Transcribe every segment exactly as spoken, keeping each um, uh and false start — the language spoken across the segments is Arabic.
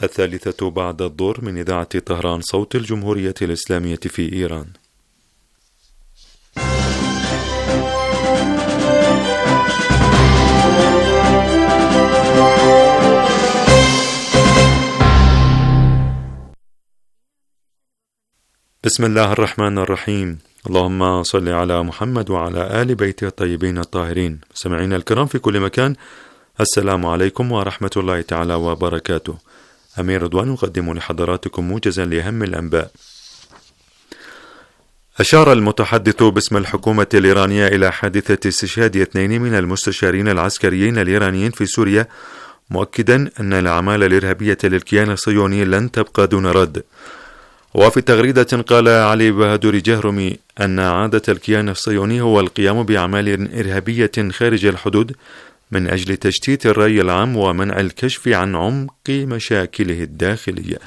الثالثة بعد الظهر من إذاعة طهران صوت الجمهورية الإسلامية في إيران. بسم الله الرحمن الرحيم. اللهم صل على محمد وعلى آل بيته الطيبين الطاهرين. سمعينا الكرام في كل مكان، السلام عليكم ورحمة الله تعالى وبركاته. أمير رضوان يقدم لحضراتكم موجزا لأهم الأنباء. أشار المتحدث باسم الحكومة الإيرانية إلى حادثة استشهاد اثنين من المستشارين العسكريين الإيرانيين في سوريا، مؤكدا أن الأعمال الإرهابية للكيان الصهيوني لن تبقى دون رد. وفي تغريدة قال علي بهادر جهرمي أن عادة الكيان الصهيوني هو القيام بأعمال إرهابية خارج الحدود من أجل تشتيت الرأي العام ومنع الكشف عن عمق مشاكله الداخلية.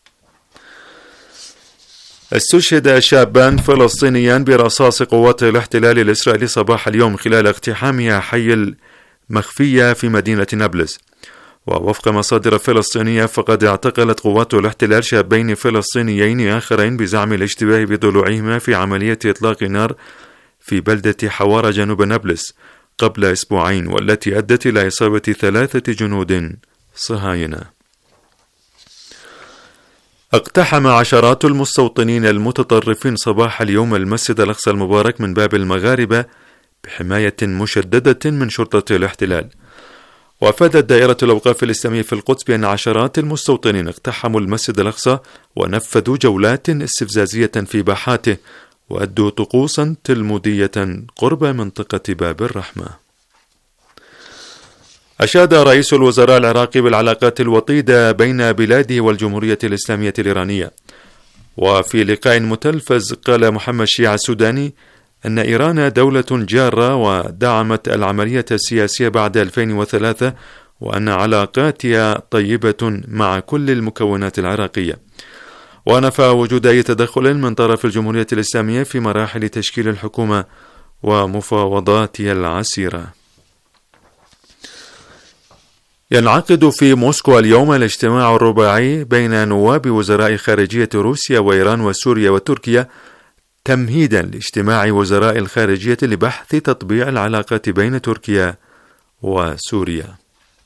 استشهد شابان فلسطينيان برصاص قوات الاحتلال الإسرائيلي صباح اليوم خلال اقتحامها حي المخفية في مدينة نابلس. ووفق مصادر فلسطينية فقد اعتقلت قوات الاحتلال شابين فلسطينيين آخرين بزعم الاشتباه بضلوعهما في عملية إطلاق نار في بلدة حوارة جنوب نابلس قبل أسبوعين، والتي أدت إلى إصابة ثلاثة جنود صهاينة. اقتحم عشرات المستوطنين المتطرفين صباح اليوم المسجد الأقصى المبارك من باب المغاربة بحماية مشددة من شرطة الاحتلال. وأفادت دائرة الأوقاف الإسلامية في القدس بأن عشرات المستوطنين اقتحموا المسجد الأقصى ونفذوا جولات استفزازية في باحاته وأدوا طقوسا تلمودية قرب منطقة باب الرحمة. أشاد رئيس الوزراء العراقي بالعلاقات الوطيدة بين بلاده والجمهورية الإسلامية الإيرانية. وفي لقاء متلفز قال محمد شيع السوداني أن إيران دولة جارة ودعمت العملية السياسية بعد ألفين وثلاثة، وأن علاقاتها طيبة مع كل المكونات العراقية. ونفى وجود أي تدخل من طرف الجمهورية الإسلامية في مراحل تشكيل الحكومة ومفاوضاتها العسيرة. ينعقد في موسكو اليوم الاجتماع الرباعي بين نواب وزراء خارجية روسيا وإيران وسوريا وتركيا، تمهيدا لاجتماع وزراء الخارجية لبحث تطبيع العلاقات بين تركيا وسوريا.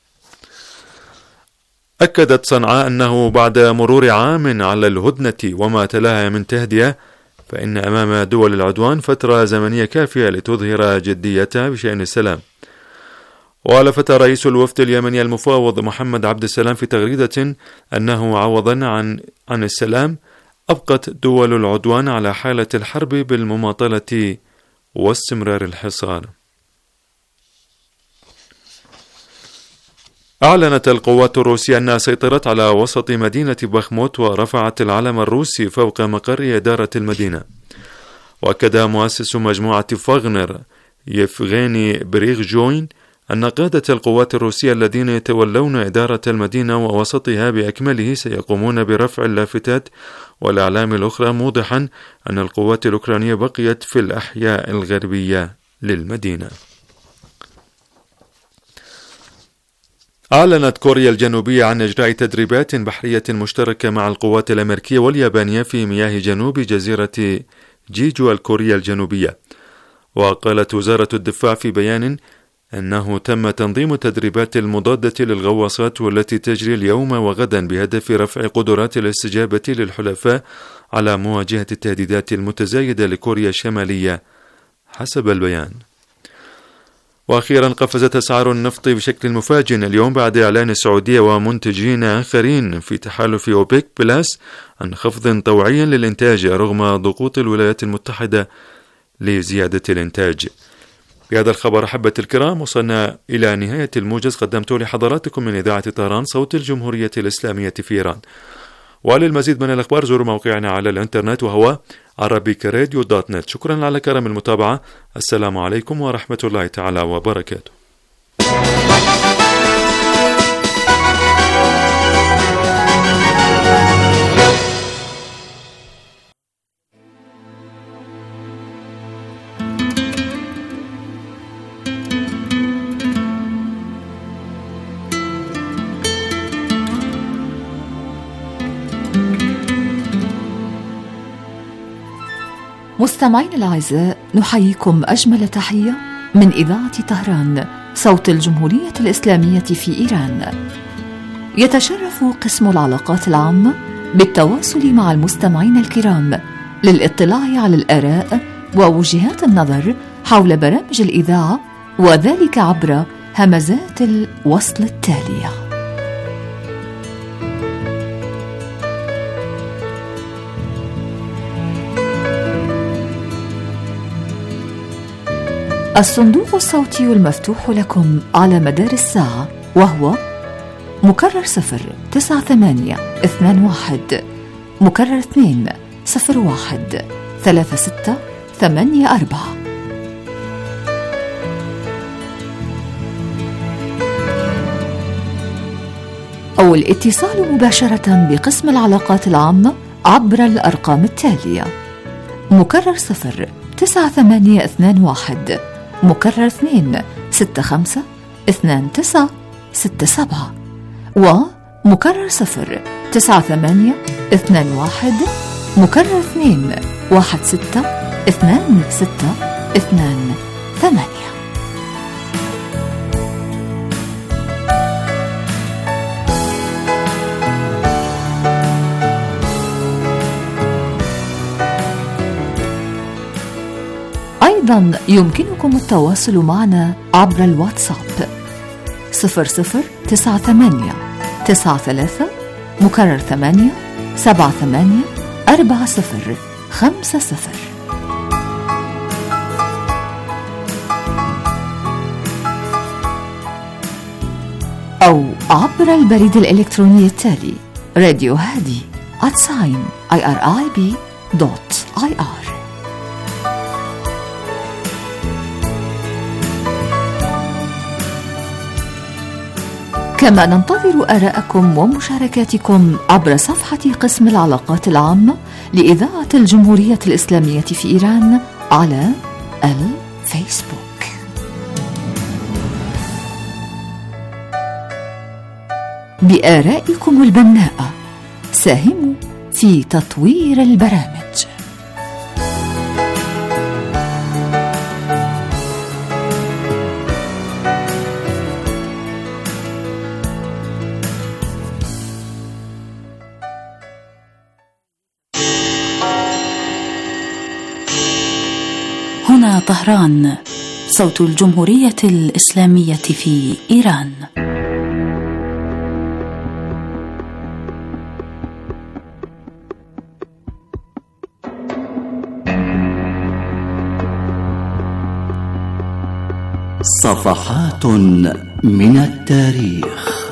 أكدت صنعاء أنه بعد مرور عام على الهدنة وما تلاها من تهدئة، فإن أمام دول العدوان فترة زمنية كافية لتظهر جديتها بشأن السلام. ولفت رئيس الوفد اليمني المفاوض محمد عبد السلام في تغريدة أنه عوضا عن عن السلام أبقت دول العدوان على حالة الحرب بالمماطلة واستمرار الحصار. أعلنت القوات الروسية أنها سيطرت على وسط مدينة بخموت ورفعت العلم الروسي فوق مقر إدارة المدينة. وأكد مؤسس مجموعة فاغنر يفغيني بريغجوين أن قادة القوات الروسية الذين يتولون إدارة المدينة ووسطها بأكمله سيقومون برفع اللافتات والأعلام الأخرى، موضحا أن القوات الأوكرانية بقيت في الأحياء الغربية للمدينة. أعلنت كوريا الجنوبية عن إجراء تدريبات بحرية مشتركة مع القوات الأمريكية واليابانية في مياه جنوب جزيرة جيجو الكورية الجنوبية. وقالت وزارة الدفاع في بيان أنه تم تنظيم تدريبات المضادة للغواصات والتي تجري اليوم وغدا بهدف رفع قدرات الاستجابة للحلفاء على مواجهة التهديدات المتزايدة لكوريا الشمالية حسب البيان. وأخيرا قفزت أسعار النفط بشكل مفاجئ اليوم بعد إعلان السعودية ومنتجين آخرين في تحالف أوبيك بلاس عن خفض طوعي للإنتاج رغم ضغوط الولايات المتحدة لزيادة الإنتاج. بهذا الخبر أحبة الكرام وصلنا إلى نهاية الموجز قدمته لحضراتكم من إذاعة طهران صوت الجمهورية الإسلامية في إيران. وللمزيد من الأخبار زوروا موقعنا على الإنترنت وهو عربيك راديو دوت نت. شكرا على كرم المتابعة. السلام عليكم ورحمة الله تعالى وبركاته. مستمعين الأعزاء، نحييكم أجمل تحية من إذاعة طهران صوت الجمهورية الإسلامية في إيران. يتشرف قسم العلاقات العامة بالتواصل مع المستمعين الكرام للاطلاع على الآراء ووجهات النظر حول برامج الإذاعة، وذلك عبر همزات الوصل التالية. الصندوق الصوتي المفتوح لكم على مدار الساعة، وهو مكرر صفر تسعة ثمانية اثنان واحد، مكرر اثنين صفر واحد ثلاثة ستة ثمانية أربعة. أو الاتصال مباشرة بقسم العلاقات العامة عبر الأرقام التالية: مكرر صفر تسعة ثمانية اثنان واحد، مكرر اثنين ستة خمسة اثنان تسعة ستة سبعة، ومكرر صفر تسعة ثمانية اثنان واحد، مكرر اثنين واحد ستة اثنان ستة اثنان ثمانية. أيضا يمكنكم التواصل معنا عبر الواتساب صفر صفر تسعة ثمانية تسعة ثلاثة مكرر ثمانية سبعة ثمانية أربعة صفر خمسة صفر، أو عبر البريد الإلكتروني التالي: راديو هادي at sign irib دوت آي آر. كما ننتظر آراءكم ومشاركاتكم عبر صفحة قسم العلاقات العامة لإذاعة الجمهورية الإسلامية في إيران على الفيسبوك. بآرائكم البناءة ساهموا في تطوير البرامج. هنا طهران صوت الجمهورية الإسلامية في إيران. صفحات من التاريخ.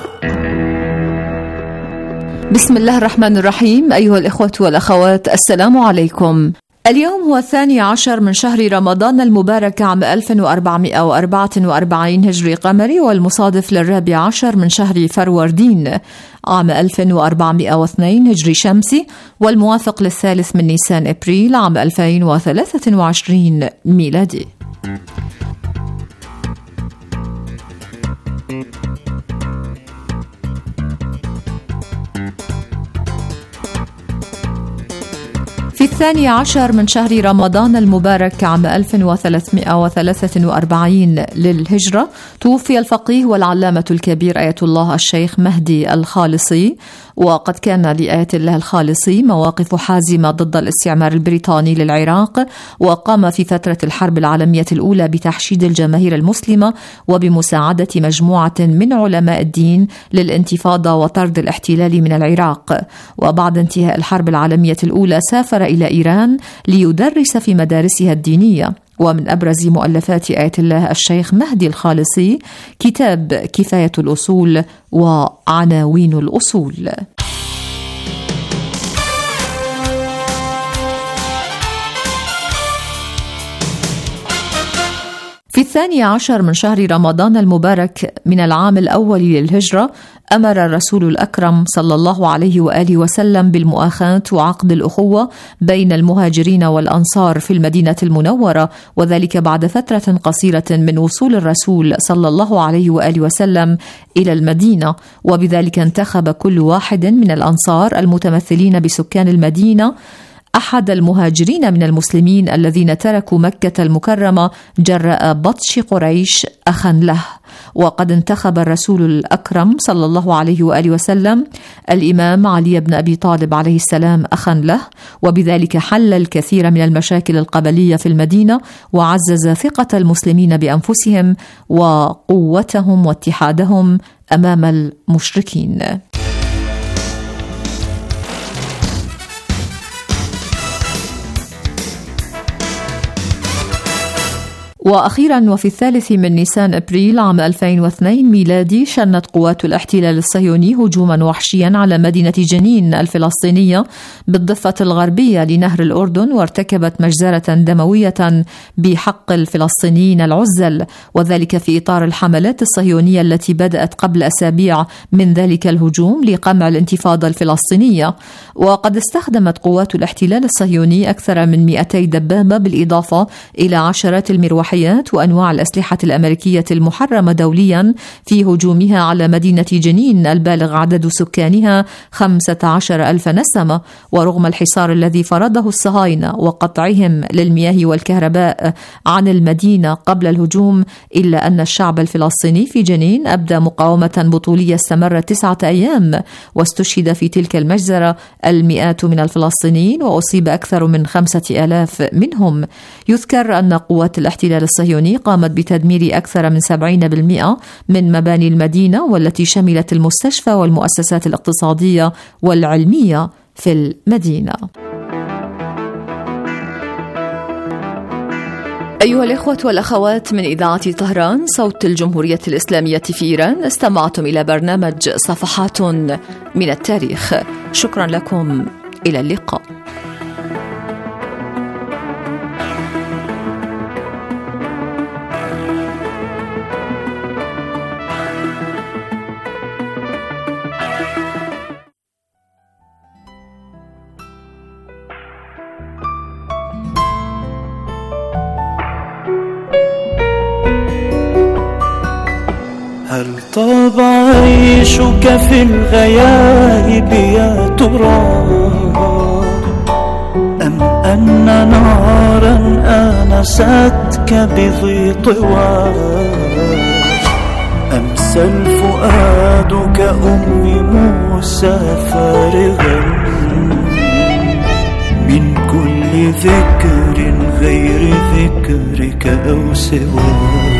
بسم الله الرحمن الرحيم. أيها الإخوة والأخوات، السلام عليكم. اليوم هو الثاني عشر من شهر رمضان المبارك عام ألف وأربعمائة وأربعة وأربعين هجري قمري، والمصادف للرابع عشر من شهر فروردين عام ألف وأربعمائة واثنين هجري شمسي، والموافق للثالث من نيسان أبريل عام ألفين وثلاثة وعشرين ميلادي. في الثاني عشر من شهر رمضان المبارك عام ألف وثلاثمائة وثلاثة وأربعين للهجرة توفي الفقيه والعلامة الكبير آية الله الشيخ مهدي الخالصي. وقد كان لآية الله الخالصي مواقف حازمة ضد الاستعمار البريطاني للعراق، وقام في فترة الحرب العالمية الأولى بتحشيد الجماهير المسلمة وبمساعدة مجموعة من علماء الدين للانتفاضة وطرد الاحتلال من العراق. وبعد انتهاء الحرب العالمية الأولى سافر إلى إيران ليدرس في مدارسها الدينية. ومن أبرز مؤلفات آية الله الشيخ مهدي الخالصي كتاب كفاية الأصول وعناوين الأصول. في الثاني عشر من شهر رمضان المبارك من العام الأول للهجرة أمر الرسول الأكرم صلى الله عليه وآله وسلم بالمؤاخاة وعقد الأخوة بين المهاجرين والأنصار في المدينة المنورة، وذلك بعد فترة قصيرة من وصول الرسول صلى الله عليه وآله وسلم إلى المدينة. وبذلك انتخب كل واحد من الأنصار المتمثلين بسكان المدينة أحد المهاجرين من المسلمين الذين تركوا مكة المكرمة جراء بطش قريش أخا له. وقد انتخب الرسول الأكرم صلى الله عليه وآله وسلم الإمام علي بن أبي طالب عليه السلام أخا له، وبذلك حل الكثير من المشاكل القبلية في المدينة، وعزز ثقة المسلمين بأنفسهم وقوتهم واتحادهم أمام المشركين. وأخيرا، وفي الثالث من نيسان أبريل عام ألفين واثنين ميلادي، شنت قوات الاحتلال الصهيوني هجوما وحشيا على مدينة جنين الفلسطينية بالضفة الغربية لنهر الأردن، وارتكبت مجزرة دموية بحق الفلسطينيين العزل، وذلك في إطار الحملات الصهيونية التي بدأت قبل أسابيع من ذلك الهجوم لقمع الانتفاضة الفلسطينية. وقد استخدمت قوات الاحتلال الصهيوني أكثر من مئتي دبابة بالإضافة إلى عشرات المروحيات وأنواع الأسلحة الأمريكية المحرمة دوليا في هجومها على مدينة جنين البالغ عدد سكانها خمسة عشر ألف نسمة. ورغم الحصار الذي فرضه الصهاينة وقطعهم للمياه والكهرباء عن المدينة قبل الهجوم، إلا أن الشعب الفلسطيني في جنين أبدى مقاومة بطولية استمرت تسعة أيام، واستشهد في تلك المجزرة المئات من الفلسطينيين، وأصيب أكثر من خمسة آلاف منهم. يذكر أن قوات الاحتلال الصهيوني قامت بتدمير أكثر من سبعين بالمئة من مباني المدينة، والتي شملت المستشفى والمؤسسات الاقتصادية والعلمية في المدينة. أيها الإخوة والأخوات من إذاعة طهران صوت الجمهورية الإسلامية في إيران، استمعتم إلى برنامج صفحات من التاريخ. شكرا لكم، إلى اللقاء. هل طاب عيشك في الغياهب يا ترى، أم أن نارا آنستك بذي طوى، أمسى الفؤاد كأم موسى فارغا من كل ذكر غير ذكرك أو سواه.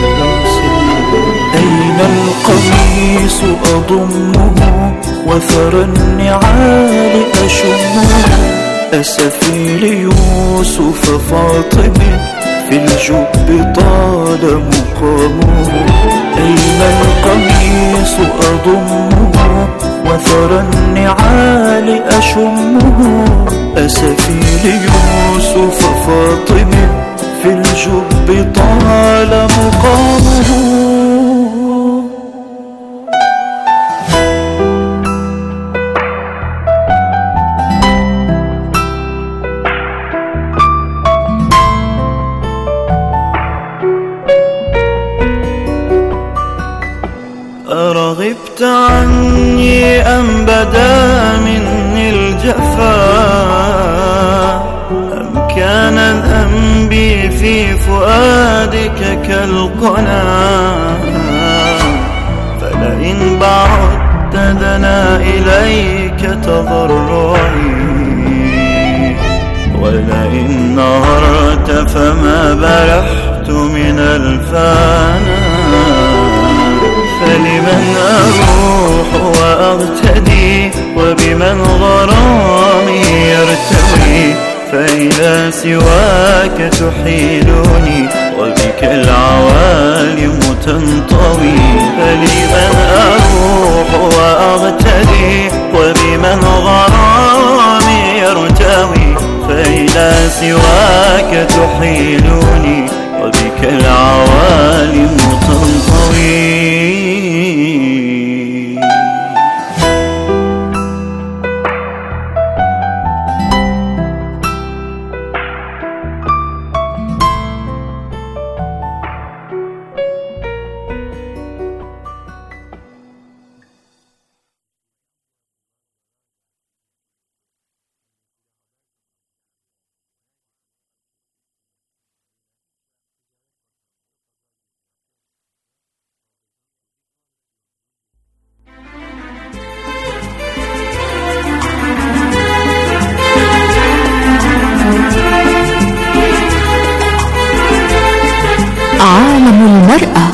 أين القميص أضمه وثرى النعال أشمه، أسفي ليوسف فاطم في الجب طال مقامه. أين القميص أضمه وثرى النعال أشمه، أسفي ليوسف فاطم في الجب طال مقامه. أرغبت عني أم بدا مني الجفا، أم كان ذنبي في فؤادك كالقنا، فلئن بعدت دنا إليك تضرعي، ولئن نهرت فما برحت من الفانا. فلمن أروح وأغتدي وبمن غرامي يرتوي، فإلى سواك تحيلني وبك العوالم تنطوي. فلمن أروح وأغتدي وبمن غرامي يرتوي، فإلى سواك تحيلني وبك العوالم تنطوي. المرأة.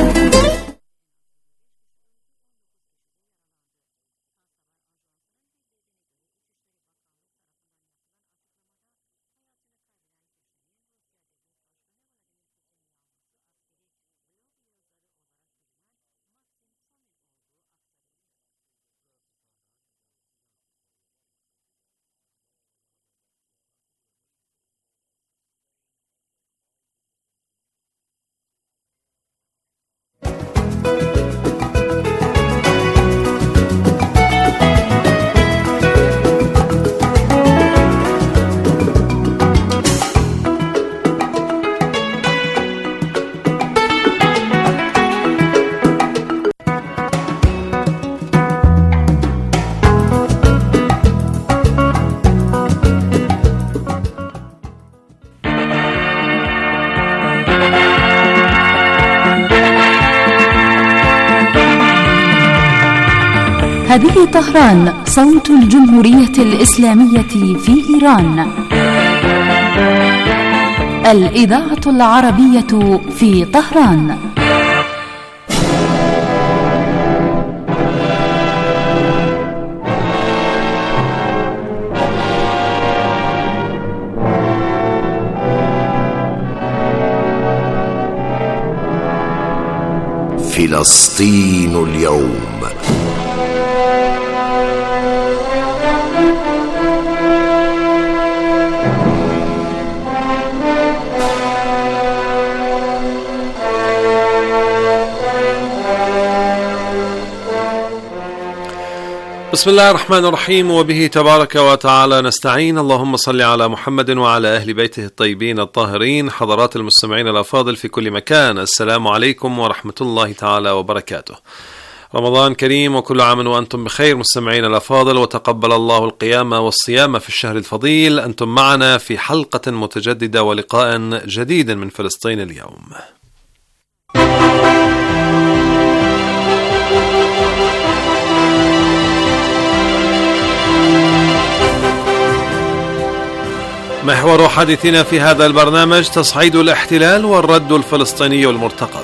هذه طهران، صوت الجمهورية الإسلامية في إيران. الإذاعة العربية في طهران. فلسطين اليوم. بسم الله الرحمن الرحيم، وبه تبارك وتعالى نستعين. اللهم صل على محمد وعلى أهل بيته الطيبين الطاهرين. حضرات المستمعين الأفاضل في كل مكان، السلام عليكم ورحمة الله تعالى وبركاته. رمضان كريم وكل عام وأنتم بخير مستمعين الأفاضل، وتقبل الله القيام والصيام في الشهر الفضيل. أنتم معنا في حلقة متجددة ولقاء جديد من فلسطين اليوم. محور حديثنا في هذا البرنامج تصعيد الاحتلال والرد الفلسطيني المرتقب.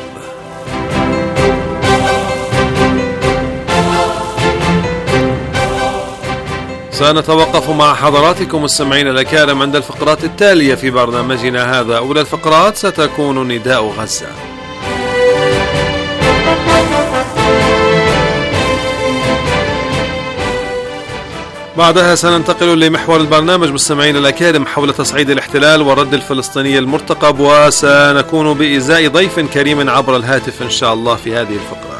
سنتوقف مع حضراتكم مستمعين الأكارم عند الفقرات التالية في برنامجنا هذا. أولى الفقرات ستكون نداء غزة، بعدها سننتقل لمحور البرنامج مستمعين الأكارم حول تصعيد الاحتلال والرد الفلسطيني المرتقب، وسنكون بإزاء ضيف كريم عبر الهاتف إن شاء الله في هذه الفقرة.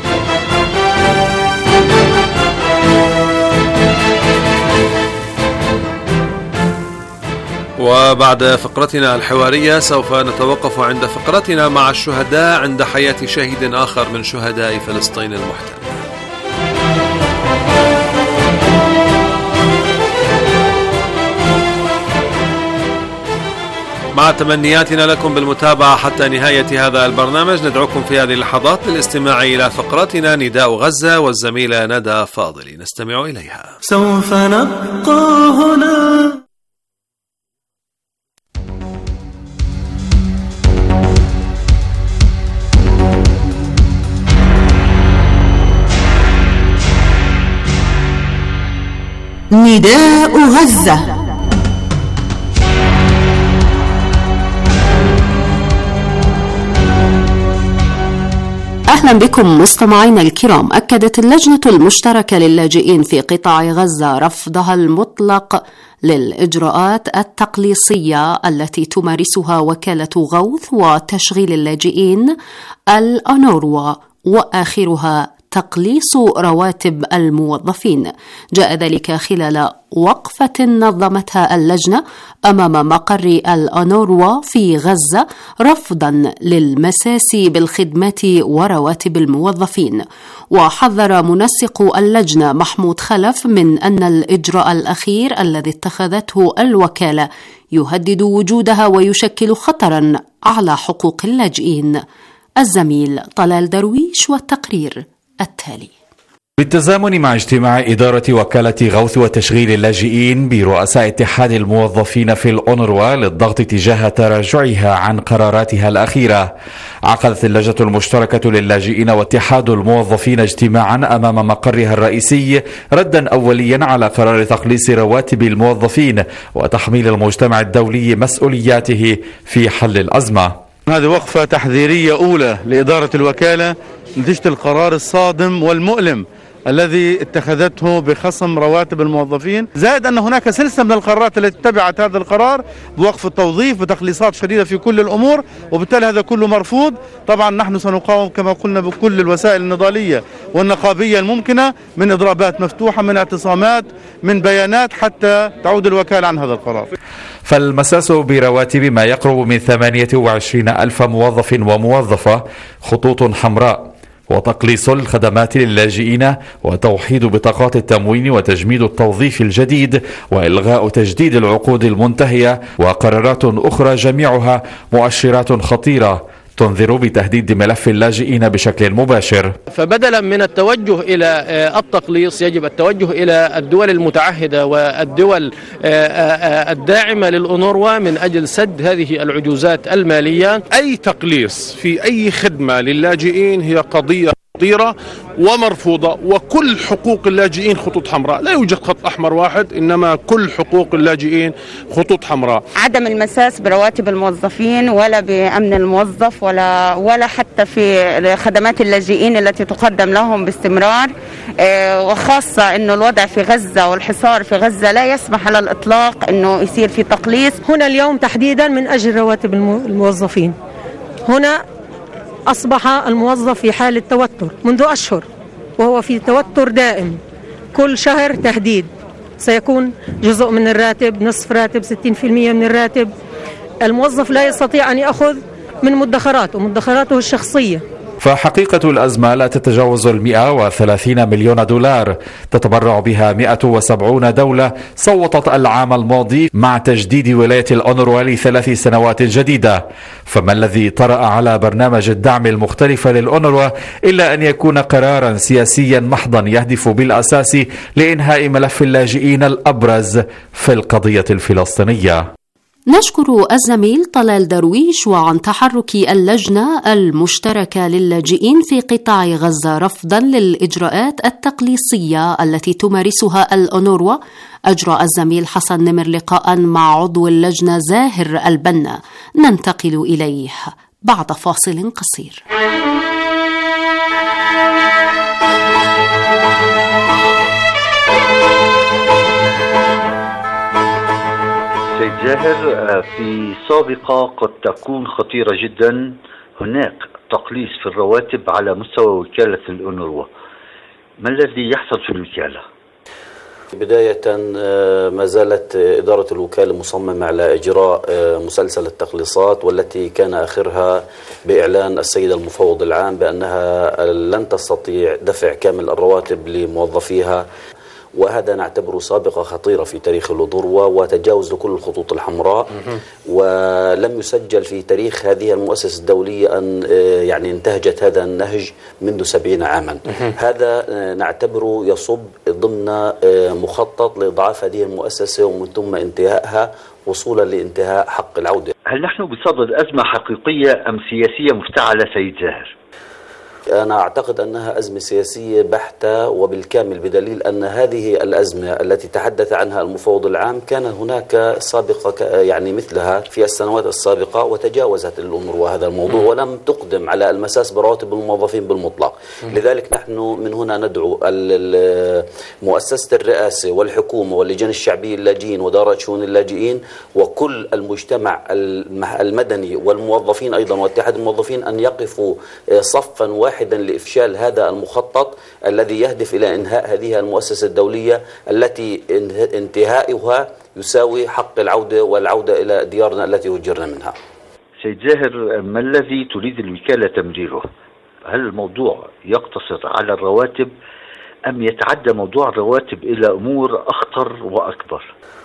وبعد فقرتنا الحوارية سوف نتوقف عند فقرتنا مع الشهداء عند حياة شهيد آخر من شهداء فلسطين المحتلة. مع تمنياتنا لكم بالمتابعة حتى نهاية هذا البرنامج، ندعوكم في هذه اللحظات للاستماع إلى فقرتنا نداء غزة والزميلة ندى فاضلي، نستمع إليها. سوف نبقى هنا. نداء غزة. أهلا بكم مستمعينا الكرام. أكدت اللجنة المشتركة للاجئين في قطاع غزة رفضها المطلق للإجراءات التقليصية التي تمارسها وكالة غوث وتشغيل اللاجئين الأونروا، وآخرها تقليص رواتب الموظفين. جاء ذلك خلال وقفة نظمتها اللجنة أمام مقر الأونروا في غزة رفضا للمساس بالخدمات ورواتب الموظفين. وحذر منسق اللجنة محمود خلف من أن الإجراء الأخير الذي اتخذته الوكالة يهدد وجودها ويشكل خطرا على حقوق اللاجئين. الزميل طلال درويش والتقرير التالي. بالتزامن مع اجتماع إدارة وكالة غوث وتشغيل اللاجئين برؤساء اتحاد الموظفين في الأونروا للضغط تجاه تراجعها عن قراراتها الأخيرة، عقدت اللجنة المشتركة للاجئين واتحاد الموظفين اجتماعا أمام مقرها الرئيسي ردا أوليا على قرار تقليص رواتب الموظفين وتحميل المجتمع الدولي مسؤولياته في حل الأزمة. هذه وقفة تحذيرية أولى لإدارة الوكالة نتيجة القرار الصادم والمؤلم الذي اتخذته بخصم رواتب الموظفين، زائد أن هناك سلسلة من القرارات التي تبعت هذا القرار بوقف التوظيف بتقليصات شديدة في كل الأمور، وبالتالي هذا كله مرفوض. طبعا نحن سنقاوم كما قلنا بكل الوسائل النضالية والنقابية الممكنة، من إضرابات مفتوحة، من اعتصامات، من بيانات، حتى تعود الوكالة عن هذا القرار. فالمساس برواتب ما يقرب من ثمانية وعشرين ألف موظف وموظفة خطوط حمراء، وتقليص الخدمات للاجئين، وتوحيد بطاقات التموين، وتجميد التوظيف الجديد، وإلغاء تجديد العقود المنتهية، وقرارات أخرى جميعها مؤشرات خطيرة تنذر بتهديد ملف اللاجئين بشكل مباشر. فبدلا من التوجه إلى التقليص يجب التوجه إلى الدول المتعهدة والدول الداعمة للأونروا من أجل سد هذه العجوزات المالية. أي تقليص في أي خدمة للاجئين هي قضية خطيرة ومرفوضة، وكل حقوق اللاجئين خطوط حمراء، لا يوجد خط أحمر واحد، إنما كل حقوق اللاجئين خطوط حمراء. عدم المساس برواتب الموظفين ولا بأمن الموظف ولا ولا حتى في خدمات اللاجئين التي تقدم لهم باستمرار، وخاصة إنه الوضع في غزة والحصار في غزة لا يسمح على الإطلاق إنه يصير في تقليص. هنا اليوم تحديدا من أجل رواتب الموظفين، هنا أصبح الموظف في حالة توتر منذ أشهر، وهو في توتر دائم، كل شهر تهديد سيكون جزء من الراتب، نصف راتب، ستين بالمئة من الراتب. الموظف لا يستطيع أن يأخذ من مدخراته مدخراته الشخصية. فحقيقة الأزمة لا تتجاوز المئة وثلاثين مليون دولار تتبرع بها مئة وسبعون دولة صوتت العام الماضي مع تجديد ولاية الأونروا لثلاث سنوات جديدة. فما الذي طرأ على برنامج الدعم المختلف للأونروا إلا أن يكون قرارا سياسيا محضا يهدف بالأساس لإنهاء ملف اللاجئين الأبرز في القضية الفلسطينية. نشكر الزميل طلال درويش. وعن تحرك اللجنة المشتركة للاجئين في قطاع غزة رفضا للإجراءات التقليصية التي تمارسها الأونروا، أجرى الزميل حسن نمر لقاء مع عضو اللجنة زاهر البنا، ننتقل إليه بعد فاصل قصير. سيد زاهر، في سابقة قد تكون خطيرة جدا، هناك تقليص في الرواتب على مستوى وكالة الأونروا، ما الذي يحصل في الوكالة؟ بداية ما زالت إدارة الوكالة مصممة على إجراء مسلسل التقليصات، والتي كان آخرها بإعلان السيد المفوض العام بأنها لن تستطيع دفع كامل الرواتب لموظفيها، وهذا نعتبره سابقة خطيرة في تاريخ الأونروا وتجاوز لكل الخطوط الحمراء. ولم يسجل في تاريخ هذه المؤسسة الدولية أن يعني انتهجت هذا النهج منذ سبعين عاما. هذا نعتبره يصب ضمن مخطط لإضعاف هذه المؤسسة ومن ثم انتهائها وصولا لانتهاء حق العودة. هل نحن بصدد أزمة حقيقية أم سياسية مفتعلة سيد زاهر؟ أنا أعتقد أنها أزمة سياسية بحتة وبالكامل، بدليل أن هذه الأزمة التي تحدث عنها المفوض العام كان هناك سابقة يعني مثلها في السنوات السابقة، وتجاوزت الأونروا هذا الموضوع ولم تقدم على المساس برواتب الموظفين بالمطلق. لذلك نحن من هنا ندعو مؤسسة الرئاسة والحكومة واللجان الشعبية اللاجئين ودارة شؤون اللاجئين وكل المجتمع المدني والموظفين أيضا واتحاد الموظفين أن يقفوا صفا واحدا واحدا لإفشال هذا المخطط الذي يهدف إلى إنهاء هذه المؤسسة الدولية التي انتهائها يساوي حق العودة والعودة إلى ديارنا التي هجرنا منها. سيد زاهر، ما الذي تريد الوكالة تمريره؟ هل الموضوع يقتصر على الرواتب أم يتعدى موضوع الرواتب إلى أمور أخطر وأكبر؟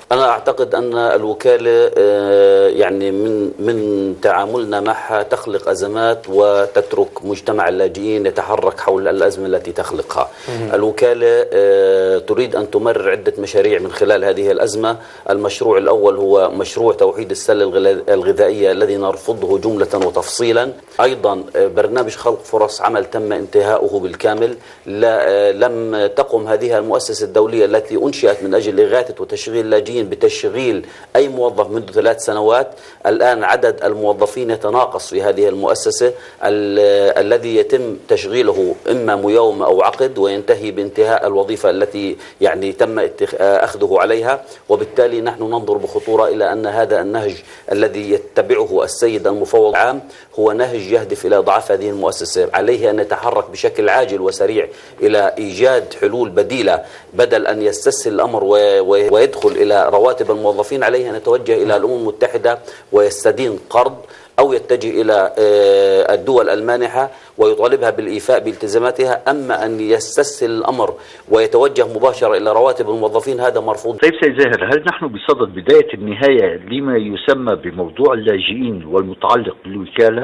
أنا أعتقد أن الوكالة يعني من من تعاملنا معها تخلق أزمات وتترك مجتمع اللاجئين يتحرك حول الأزمة التي تخلقها. مم. الوكالة تريد أن تمرر عدة مشاريع من خلال هذه الأزمة. المشروع الأول هو مشروع توحيد السلة الغذائية الذي نرفضه جملة وتفصيلا. أيضا برنامج خلق فرص عمل تم انتهاؤه بالكامل. لا لم تقم هذه المؤسسة الدولية التي أنشئت من أجل إغاثة وتشغيل اللاجئين بتشغيل أي موظف منذ ثلاث سنوات. الآن عدد الموظفين يتناقص في هذه المؤسسة ال- الذي يتم تشغيله إما ميوم أو عقد وينتهي بانتهاء الوظيفة التي يعني تم أخذه عليها. وبالتالي نحن ننظر بخطورة إلى أن هذا النهج الذي يتبعه السيد المفوض العام هو نهج يهدف إلى ضعف هذه المؤسسة. عليه أن يتحرك بشكل عاجل وسريع إلى إيجاد حلول بديلة بدل أن يستسهل الأمر ويدخل إلى رواتب الموظفين. عليه أن يتوجه إلى الأمم المتحدة ويستدين قرض أو يتجه إلى الدول المانحة ويطالبها بالإيفاء بالتزاماتها. أما أن يستسهل الأمر ويتوجه مباشرة إلى رواتب الموظفين هذا مرفوض. طيب سيد زاهر، هل نحن بصدد بداية النهاية لما يسمى بموضوع اللاجئين والمتعلق بالوكالة؟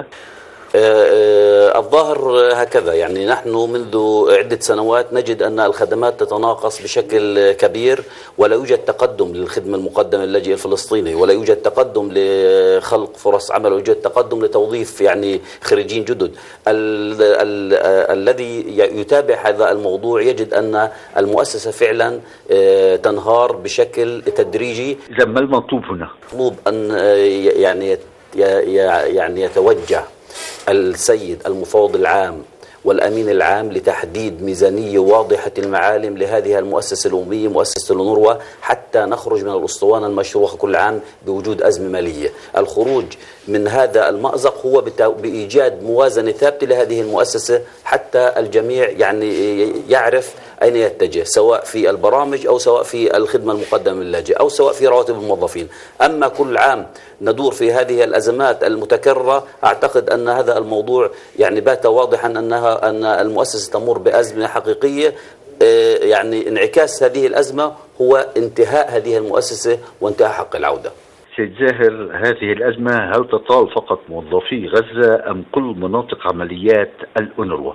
الظاهر هكذا، يعني نحن منذ عدة سنوات نجد أن الخدمات تتناقص بشكل كبير ولا يوجد تقدم للخدمة المقدمة للاجئ الفلسطيني، ولا يوجد تقدم لخلق فرص عمل، ولا يوجد تقدم لتوظيف يعني خريجين جدد. ال ال الذي يتابع هذا الموضوع يجد أن المؤسسة فعلا تنهار بشكل تدريجي. إذا ما المطلوب هنا؟ مطلوب أن يعني يعني يتوجه السيد المفوض العام والأمين العام لتحديد ميزانية واضحة المعالم لهذه المؤسسة الأممية مؤسسة الأونروا حتى نخرج من الأسطوانة المشروخة كل عام بوجود أزمة مالية. الخروج من هذا المأزق هو بإيجاد موازنة ثابتة لهذه المؤسسة حتى الجميع يعني يعرف أين يتجه، سواء في البرامج أو سواء في الخدمة المقدمة للاجئ أو سواء في رواتب الموظفين. أما كل عام ندور في هذه الأزمات المتكررة، أعتقد أن هذا الموضوع يعني بات واضحا أنها أن المؤسسة تمر بأزمة حقيقية. يعني انعكاس هذه الأزمة هو انتهاء هذه المؤسسة وانتهاء حق العودة. سيد زاهر، هذه الأزمة هل تطال فقط موظفي غزة أم كل مناطق عمليات الأونروا؟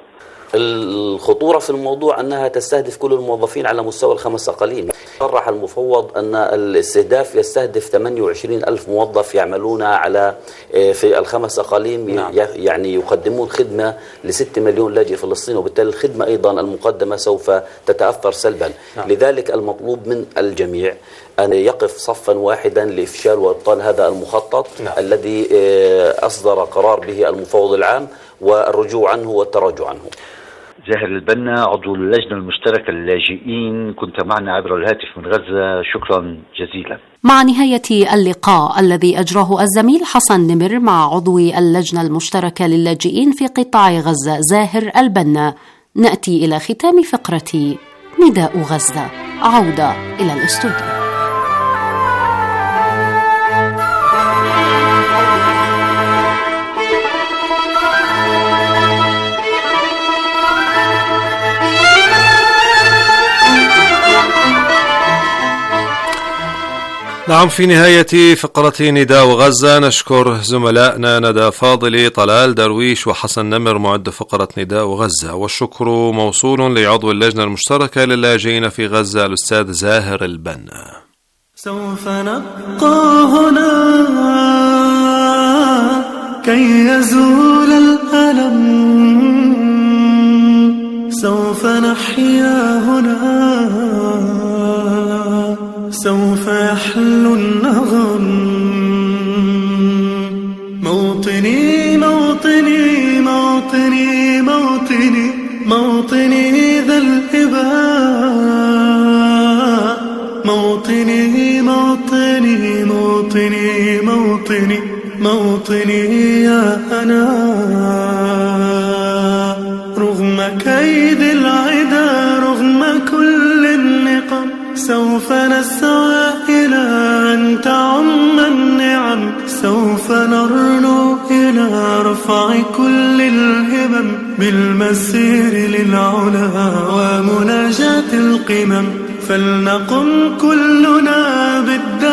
الخطورة في الموضوع أنها تستهدف كل الموظفين على مستوى الخمس أقاليم. صرح المفوض أن الاستهداف يستهدف ثمانية وعشرين ألف موظف يعملون على في الخمس أقاليم. نعم. يعني يقدمون خدمة لستة مليون لاجئ فلسطيني، وبالتالي الخدمة أيضا المقدمة سوف تتأثر سلبا. نعم. لذلك المطلوب من الجميع أن يقف صفا واحدا لإفشال وإبطال هذا المخطط. نعم. الذي أصدر قرار به المفوض العام والرجوع عنه والتراجع عنه. زاهر البنا، عضو اللجنة المشتركة للاجئين، كنت معنا عبر الهاتف من غزة، شكرا جزيلا. مع نهاية اللقاء الذي أجراه الزميل حسن نمر مع عضو اللجنة المشتركة للاجئين في قطاع غزة زاهر البنا، نأتي إلى ختام فقرة نداء غزة. عودة إلى الاستوديو. نعم، في نهاية فقرة نداء غزة نشكر زملائنا ندى فاضلي، طلال درويش وحسن نمر معد فقرة نداء غزة، والشكر موصول لعضو اللجنة المشتركة للاجئين في غزة الأستاذ زاهر البنا. سوف نبقى هنا كي يزول الألم، سوف نحيا هنا، سوف يحلو النغم. موطني موطني موطني موطني موطني ذا الإباء، موطني موطني موطني موطني موطني يا أنا. رغم كيد العدا رغم كل النقم سوف نسعى إلى أن تعم النعم، سوف نرنو إلى رفع كل الهمم بالمسير للعلا ومناجاة القمم. فلنقم كلنا بالدعوة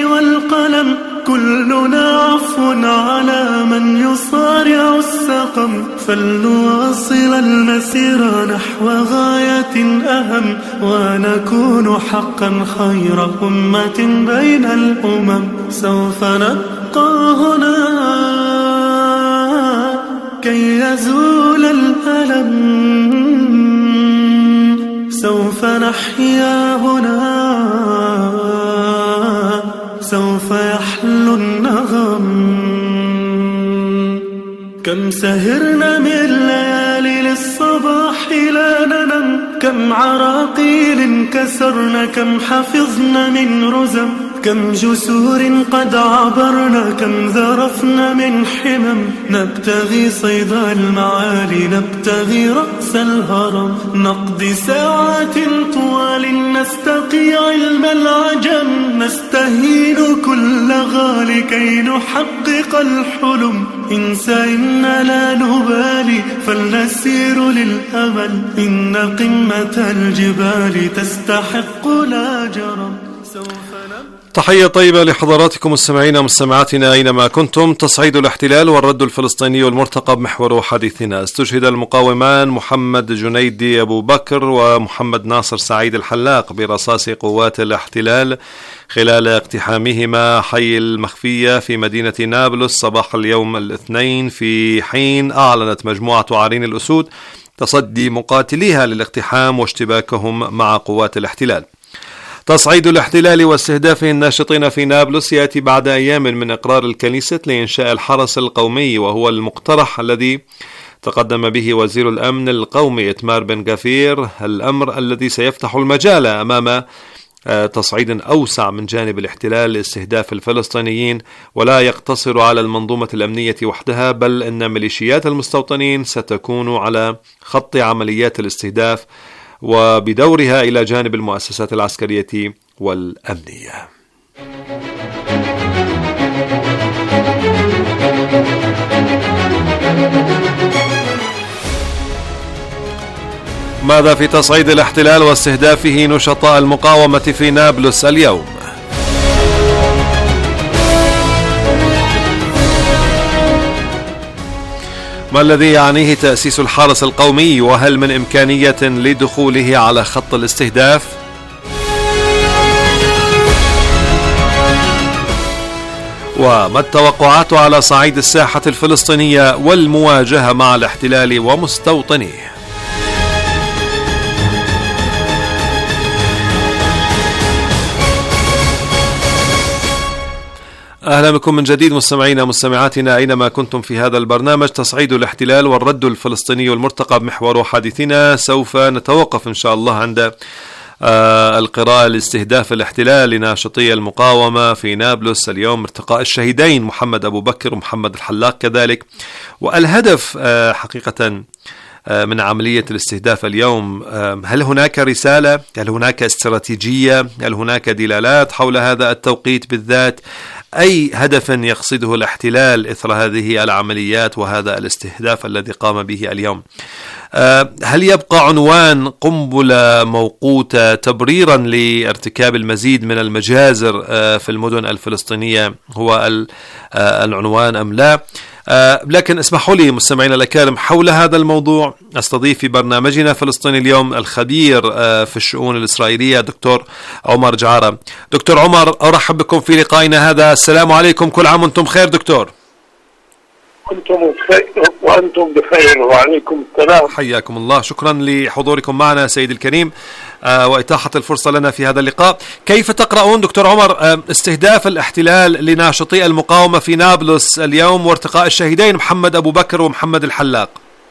والقلم كلنا عفو على من يصارع السقم فلنواصل المسير نحو غاية أهم ونكون حقا خير أمة بين الأمم سوف نبقى هنا كي يزول الألم سوف نحيا هنا سوف يحلو النغم كم سهرنا من ليالي للصباح لا ننم كم عراقيل كسرنا كم حفظنا من رزم كم جسور قد عبرنا كم ذرفنا من حمم نبتغي صيد المعالي نبتغي رأس الهرم نقضي ساعات طوال نستقي علم العجم نستهين كل غالي كي نحقق الحلم إنسى إن لا نبالي فلنسير للأمل إن قمة الجبال تستحق لا جرم تحية طيبة لحضراتكم مستمعينا ومستمعاتنا أينما كنتم. تصعيد الاحتلال والرد الفلسطيني والمرتقب محور حديثنا. استشهد المقاومان محمد جنيدي أبو بكر ومحمد ناصر سعيد الحلاق برصاص قوات الاحتلال خلال اقتحامهما حي المخفية في مدينة نابلس صباح اليوم الاثنين، في حين أعلنت مجموعة عرين الأسود تصدي مقاتليها للاقتحام واشتباكهم مع قوات الاحتلال. تصعيد الاحتلال واستهدافه الناشطين في نابلس يأتي بعد أيام من إقرار الكنيسة لإنشاء الحرس القومي، وهو المقترح الذي تقدم به وزير الأمن القومي إتمار بن غفير، الأمر الذي سيفتح المجال أمام تصعيد أوسع من جانب الاحتلال لاستهداف الفلسطينيين، ولا يقتصر على المنظومة الأمنية وحدها، بل إن ميليشيات المستوطنين ستكون على خط عمليات الاستهداف وبدورها إلى جانب المؤسسات العسكرية والأمنية. ماذا في تصعيد الاحتلال واستهدافه نشطاء المقاومة في نابلس اليوم؟ ما الذي يعنيه تأسيس الحرس القومي، وهل من إمكانية لدخوله على خط الاستهداف؟ وما التوقعات على صعيد الساحة الفلسطينية والمواجهة مع الاحتلال ومستوطنيه؟ أهلا بكم من جديد مستمعينا ومستمعاتنا أينما كنتم في هذا البرنامج. تصعيد الاحتلال والرد الفلسطيني والمرتقب محور حديثنا. سوف نتوقف إن شاء الله عند آه القراءة لاستهداف الاحتلال لناشطي المقاومة في نابلس اليوم، ارتقاء الشهيدين محمد أبو بكر ومحمد الحلاق كذلك. والهدف آه حقيقة آه من عملية الاستهداف اليوم، آه هل هناك رسالة؟ هل هناك استراتيجية؟ هل هناك دلالات حول هذا التوقيت بالذات؟ أي هدف يقصده الاحتلال إثر هذه العمليات وهذا الاستهداف الذي قام به اليوم؟ هل يبقى عنوان قنبلة موقوتة تبريرا لارتكاب المزيد من المجازر في المدن الفلسطينية هو العنوان أم لا؟ لكن اسمحوا لي مستمعينا الأكارم، حول هذا الموضوع استضيف في برنامجنا فلسطين اليوم الخبير في الشؤون الإسرائيلية دكتور عمر جعارة. دكتور عمر، أرحب بكم في لقائنا هذا. السلام عليكم، كل عام وانتم بخير دكتور. أنتم بخير وأنتم بخير وعليكم السلام. حياكم الله، شكرا لحضوركم معنا سيد الكريم آه وإتاحة الفرصة لنا في هذا اللقاء. كيف تقرؤون دكتور عمر آه استهداف الاحتلال لناشطي المقاومة في نابلس اليوم وارتقاء الشهيدين محمد أبو بكر ومحمد الحلاق؟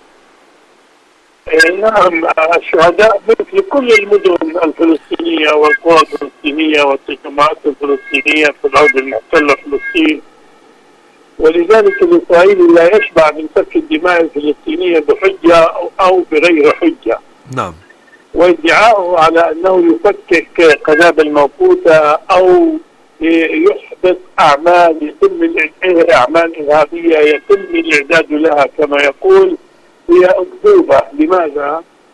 نعم، الشهداء مثل كل المدن الفلسطينية والقوى الفلسطينية والتجمعات الفلسطينية في الأرض المحتلة فلسطين، ولذلك الإسرائيلي لا يشبع من سفك الدماء الفلسطينية بحجة أو بغير حجة. نعم. وادعاؤه على أنه يفكك قنابل موقوتة أو يحدث أعمال يتم أعمال إرهابية يتم الإعداد لها كما يقول هي أكذوبة. لماذا؟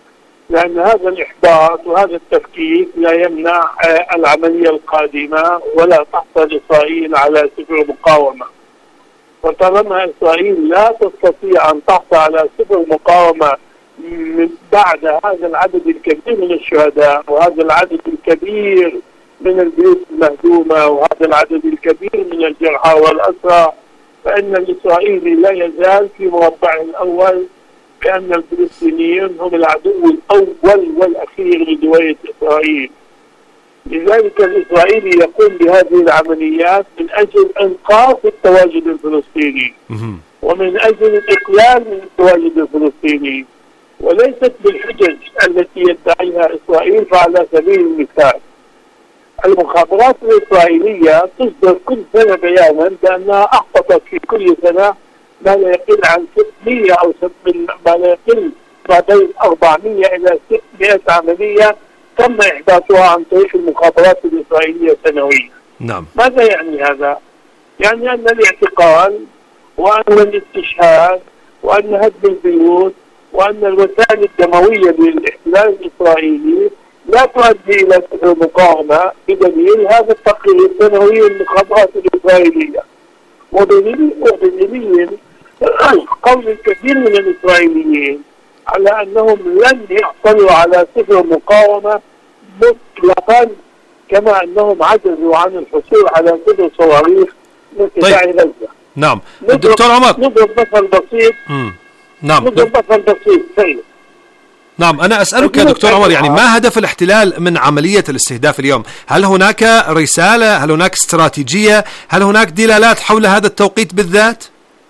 لأن هذا الإحباط وهذا التفكيك لا يمنع العملية القادمة ولا تحصل إسرائيل على صفر مقاومة. وطالما إسرائيل لا تستطيع أن تحصل على صفر مقاومة من بعد هذا العدد الكبير من الشهداء وهذا العدد الكبير من البيوت المهدومة وهذا العدد الكبير من الجرحى والأسرى، فإن الإسرائيلي لا يزال في مربعه الأول بأن الفلسطينيين هم العدو الأول والأخير لدولة إسرائيل. لذلك الإسرائيلي يقوم بهذه العمليات من أجل إنقاذ التواجد الفلسطيني ومن أجل الإقلال من التواجد الفلسطيني، وليست بالحجج التي يدعيها إسرائيل. فعلى سبيل المثال المخابرات الإسرائيلية تصدر كل سنة بيانا بأنها أحبطت في كل سنة ما لا يقل عن ستمائة أو ما لا يقل ما بين أربعمائة إلى ستمائة عملية تم إحداثها عن طريق المخابرات الإسرائيلية سنويا. نعم. ماذا يعني هذا؟ يعني أن الاعتقال وأن الاستشهاد وأن هدم البيوت وأن الوسائل الدموية للاحتلال الإسرائيلي لا تؤدي إلى مقاومة، بدليل هذا التقرير السنوي للمخابرات الإسرائيلية، ودليل ودليل قول الكثير من الإسرائيليين على أنهم لن يحصلوا على صفر مقاومة مطلقا، كما أنهم عجزوا عن الحصول على صفر صواريخ لقطاع غزة. نعم. الدكتور عمر، نضرب مثل بسيط. مم. نعم. نضرب مثل بسيط سيد. نعم، أنا أسألك يا دكتور عمر، يعني ما هدف الاحتلال من عملية الاستهداف اليوم؟ هل هناك رسالة؟ هل هناك استراتيجية؟ هل هناك دلالات حول هذا التوقيت بالذات؟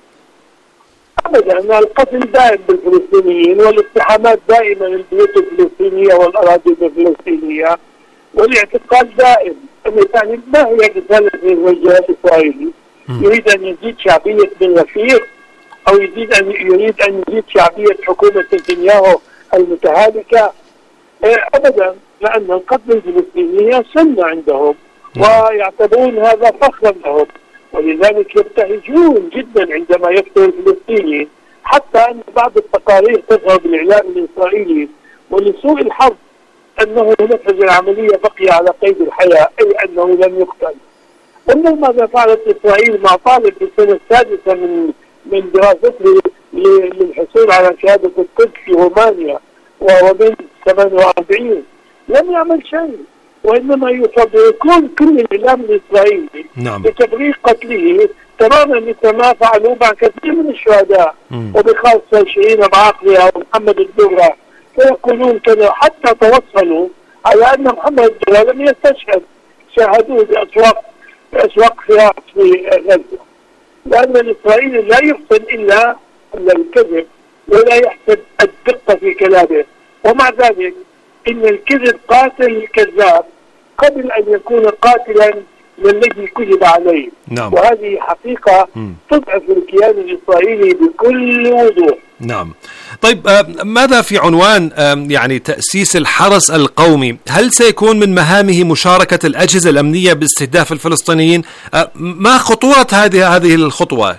أبدا، القتل دائم بالفلسطينيين والاقتحامات دائما للبيوت الفلسطينية والأراضي الفلسطينية والاعتقال دائم. يعني ما هي رسالة الوجه الإسرائيلي؟ يريد أن يزيد شعبية بن رفيق أو يزيد أن يريد أن يزيد شعبية حكومة نتنياهو المتهالكة؟ أبدا، لأن القتل الفلسطينية سنة عندهم ويعتبرون هذا فخرا لهم، ولذلك يبتهجون جدا عندما يقتل الفلسطيني، حتى أن بعض التقارير تظهر بالإعلام الإسرائيلي ولسوء الحظ أنه نفذ العملية بقي على قيد الحياة، أي أنه لم يقتل. انظر ماذا فعلت إسرائيل مع طالب في السنة السادسة من من دراسته للحصول على شهادة الطب في رومانيا وهو من ثمانية وأربعين، لم يعمل شيء، وإنما يفبركون كل الإعلام الإسرائيلي نعم. بتبرير قتله تماما مثل ما فعلوا مع كثير من الشهداء، وبخاصة شيرين بعقلها ومحمد الدرة، فيقولون كذا حتى توصلوا على أن محمد الدرة لم يستشهد، شاهدوه بأسواق بأسواق فراس في غزة، لأن الإسرائيلي لا يحسن إلا الكذب ولا يحسن الدقة في كلامه، ومع ذلك إن الكذب قاتل الكذاب قبل أن يكون قاتلا للذي كذب عليه. نعم. وهذه حقيقة تضعف الكيان الإسرائيلي بكل وضوح. نعم. طيب، ماذا في عنوان يعني تأسيس الحرس القومي؟ هل سيكون من مهامه مشاركة الأجهزة الأمنية باستهداف الفلسطينيين؟ ما خطورة هذه هذه الخطوة؟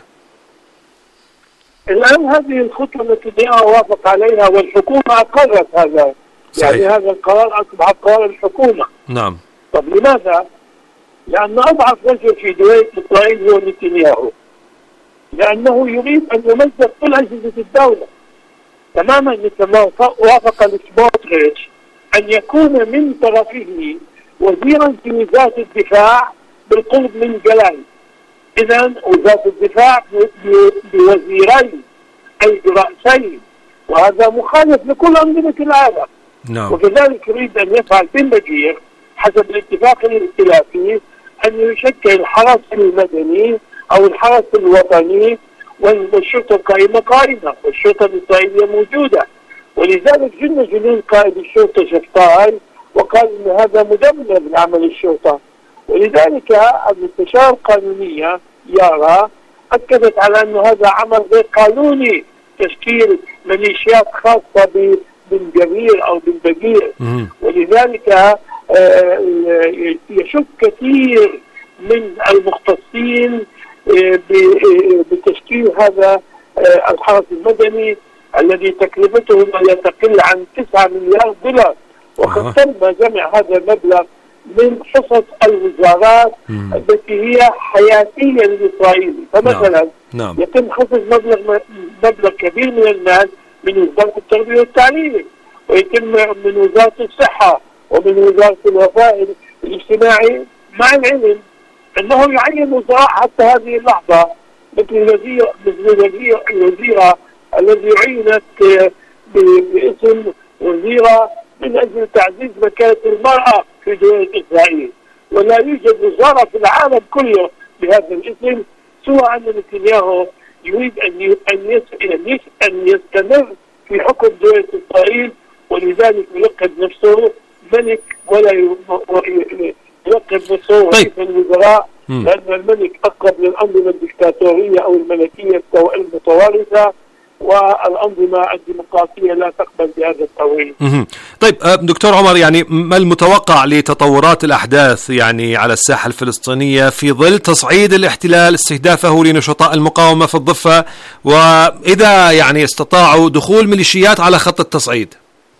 الآن هذه الخطوة التي وافق عليها والحكومة أقرت هذا. صحيح. يعني هذا القرار أصبح قرار الحكومة. نعم. طب لماذا؟ لأن أضعف رجل في دولة إسرائيل هو نتنياهو، لأنه يريد أن يمزق كل أجهزة الدولة تماما مثل ما وافق لسموتريتش أن يكون من طرفه وزيرا في وزارة الدفاع بالقرب من جلاله. إذا وزارة الدفاع بوزيرين أي برأسين، وهذا مخالف لكل أنظمة العالم. نعم. وكذلك يريد أن يفعل بن بشير حسب الاتفاق الائتلافي أن يشكل الحرس المدني أو الحرس الوطني، والشرطة القائمة قائمة والشرطة الإسرائيلية موجودة، ولذلك جن جنون قائد الشرطة شفتاي وقال أن هذا مدمر لعمل الشرطة. ولذلك المستشار القانونية يارا أكدت على أن هذا عمل غير قانوني، تشكيل ميليشيات خاصة بن جرير أو بن بقير. ولذلك يشك كثير من المختصين بتشكيل هذا الحرس المدني الذي تكلفته ما لا تقل عن تسعة مليار دولار، وقد تم جمع هذا المبلغ من حصص الوزارات مم. التي هي حياتية للإسرائيلي. فمثلا نعم. يتم خصص مبلغ مبلغ كبير من المال من وزارة التربية والتعليم، ويتم من وزارة الصحة ومن وزارة الوفاء الاجتماعي، مع العلم أنه يعين وزراء حتى هذه اللحظة مثل الوزيرة مثل الوزيرة الذي عينت باسم وزيرة من أجل تعزيز مكانة المرأة في دولة إسرائيل، ولا يوجد وزارة في العالم كله بهذا الاسم، سوى أن نتنياهو يريد أن أن يستمر في حكم دولة إسرائيل، ولذلك يلقب نفسه ملك ولا يلقب نفسه رئيس الوزراء، لأن الملك أقرب للأنظمة الدكتاتورية أو الملكية المتوارثة، والأنظمة الديمقراطية لا تقبل بهذا التواريث. طيب دكتور عمر، يعني ما المتوقع لتطورات الأحداث يعني على الساحة الفلسطينية في ظل تصعيد الاحتلال استهدافه لنشطاء المقاومة في الضفة، وإذا يعني استطاعوا دخول ميليشيات على خط التصعيد؟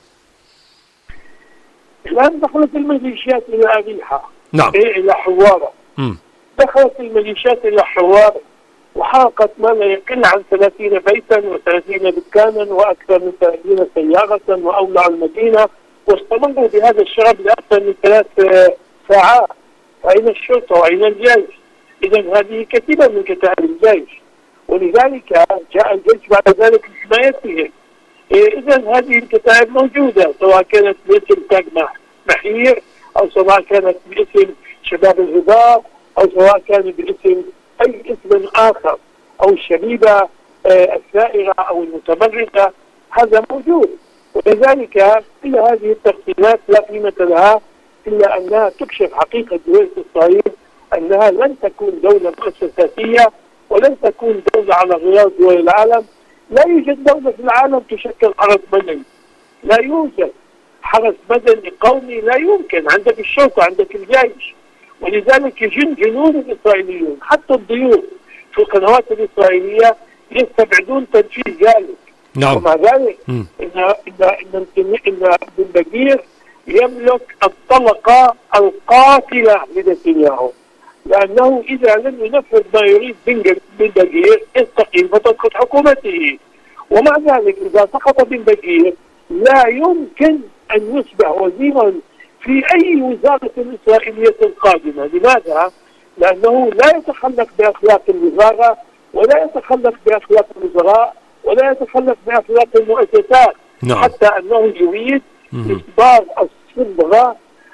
الآن دخلت الميليشيات إلى أريحة، نعم، إلى حوارة. م. دخلت الميليشيات إلى حوارة وحرقت ما لا يقل عن ثلاثين بيتا وثلاثين دكانا وأكثر من ثلاثين سيارة وأولع المدينة، واستمروا بهذا الشغب لأكثر من ثلاث ساعات. فأين الشرطة وأين الجيش؟ إذا هذه كتيبة من كتائب الجيش، ولذلك جاء الجيش بعد ذلك لحمايتهم. إذا هذه الكتائب موجودة، سواء كانت باسم تاج محير، أو سواء كانت باسم شباب الهضاب، أو سواء كانت باسم أي اسم آخر، أو الشبيبة الثائرة أو المتمردة، هذا موجود. ولذلك كل هذه التقسيمات لا قيمة لها إلا أنها تكشف حقيقة دولة إسرائيل، أنها لن تكون دولة مؤسساتية ولن تكون دولة على غرار دول العالم. لا يوجد دولة في العالم تشكل حرس مدني، لا يوجد حرس مدني قومي، لا يمكن. عندك الشرطة، عندك الجيش، ولذلك يجن جنود الإسرائيليون حتى الضيوف في القنوات الإسرائيلية يستبعدون تنفيذ ذلك. نعم. ومع ذلك إن إن إن إن بن بكير يملك الطلقة القاتلة لنتنياهو، لأنه إذا لم ينفذ ما يريد بن بكير يستقيل فتسقط حكومته. ومع ذلك إذا سقط بن بكير لا يمكن أن يصبح وزيرا في أي وزارة إسرائيلية قادمة. لماذا؟ لأنه لا يتخلق بأخلاق الوزارة، ولا يتخلق بأخلاق الوزراء، ولا يتخلق بأخلاق المؤسسات. نعم. حتى أنه يريد إصدار الصبغة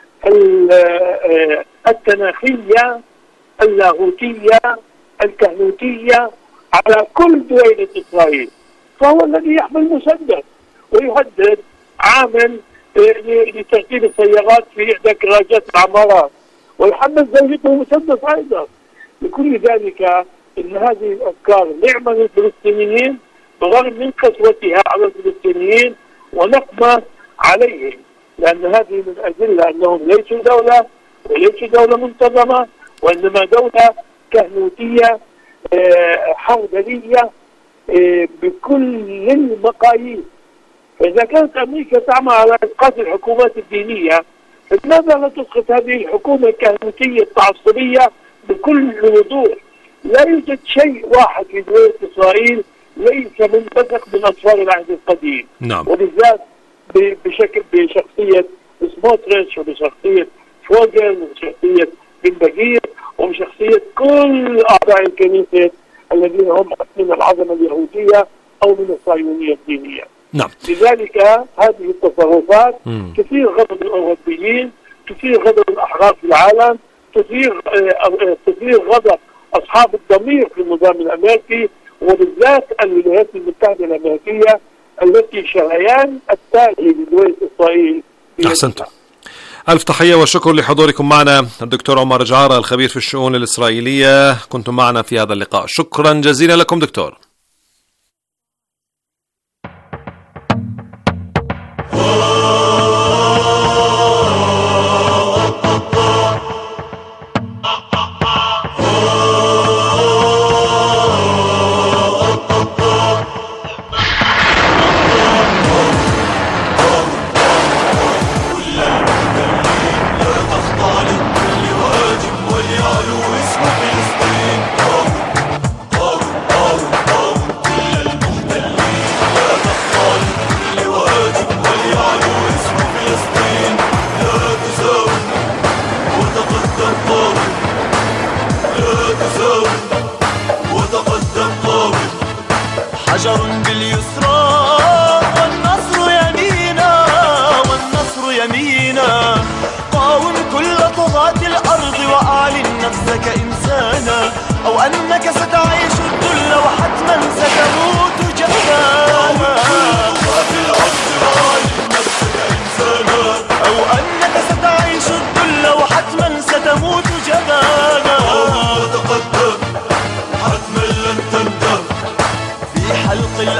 التناخية اللاهوتية الكهنوتية على كل دويلة إسرائيل، فهو الذي يحمل مسدس ويهدد عامل لترتيب السيارات في إحدى كراجات العمارات، ويحمل زوجته مسدس أيضا. لكل ذلك إن هذه الأفكار نعمة للفلسطينيين بالرغم من قسوتها على الفلسطينيين ونقمة عليهم، لأن هذه من أدلة أنهم ليسوا دولة وليسوا دولة منتظمة، وإنما دولة كهنوتية حربلية بكل المقاييس. فإذا كانت أمريكا تعمل على إسقاط الحكومات الدينية، فلماذا لا تسقط هذه الحكومة الكهنوتية التعصبية بكل وضوح؟ لا يوجد شيء واحد في دولة إسرائيل ليس منبثق من أطفال العهد القديم. نعم. وبالذات بشكل بشخصية سموتريتش وبشخصية فوغل وبشخصية بن بكير وبشخصية كل أعضاء الكنيسة الذين هم من العظمة اليهودية أو من الصهيونية الدينية. نعم. لذلك هذه التصرفات تثير غضب الأوروبيين، تثير غضب الأحرار في العالم، تثير آه تثير غضب أصحاب الضمير في النظام الأمريكي، وبالذات الولايات المتحدة الأمريكية التي شريان التالي لدولة إسرائيل. أحسنت. ألف تحية وشكر لحضوركم معنا الدكتور عمر جعارة الخبير في الشؤون الإسرائيلية، كنتم معنا في هذا اللقاء. شكرا جزيلا لكم دكتور.